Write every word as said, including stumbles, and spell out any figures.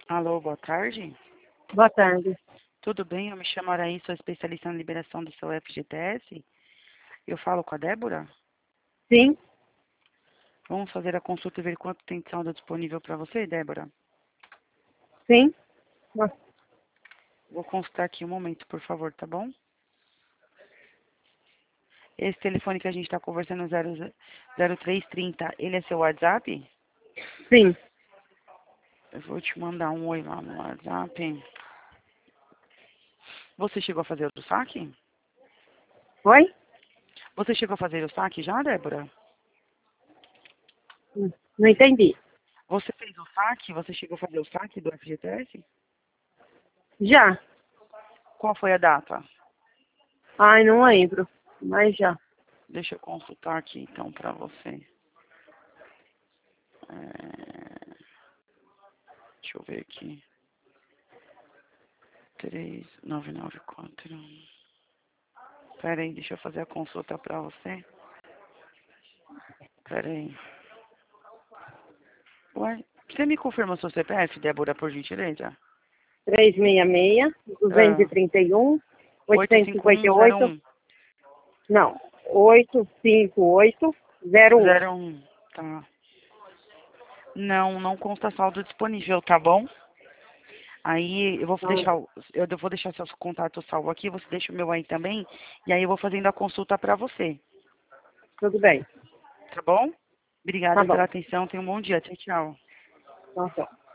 Alô, boa tarde. Boa tarde. Tudo bem? Eu me chamo Araí, sou especialista na liberação do seu F G T S. Eu falo com a Débora? Sim, Vamos fazer a consulta e ver quanto tem de saldo disponível para você, Débora? sim. Nossa, Vou consultar aqui um momento, por favor, tá bom? Esse telefone que a gente está conversando, zero zero três trinta, ele é seu WhatsApp? sim. Eu vou te mandar um oi lá no WhatsApp. Você chegou a fazer o saque? Oi? Você chegou a fazer o saque já, Débora? Hum, Não entendi. Você fez o saque? Você chegou a fazer o saque do F G T S? Já. Qual foi a data? Ai, não lembro. Mas já. Deixa eu consultar aqui, então, para você. É, deixa eu ver aqui. três nove nove quatro. Pera aí, deixa eu fazer a consulta para você. Pera aí. Ué, você me confirma o seu C P F, Débora, por gentileza? trezentos e sessenta e seis, duzentos e Ah, trinta e um, oitocentos e cinquenta e oito. oito cinco um zero um. Não. oitocentos e cinquenta e oito, zero um. zero um, tá. Não, não consta saldo disponível, tá bom? Aí eu vou deixar, o- eu vou deixar seus contatos salvos aqui, você deixa o meu aí também, e aí eu vou fazendo a consulta para você, Tudo bem. tá bom? Tá Obrigada pela bom. atenção, tenha um bom dia, tchau, tchau. Tá bom.